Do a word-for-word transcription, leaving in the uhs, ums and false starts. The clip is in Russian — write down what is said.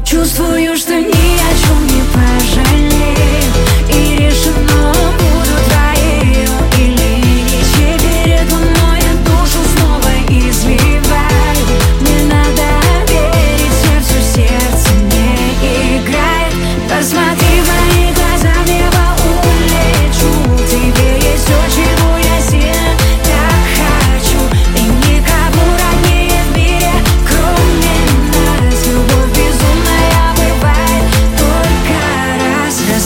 Чувствую, что ни о чем не пожалею, и решено, буду твоею или ничей. Перед луной душу снова изливаю. Мне надо верить сердцу, сердце не играет. Посмотри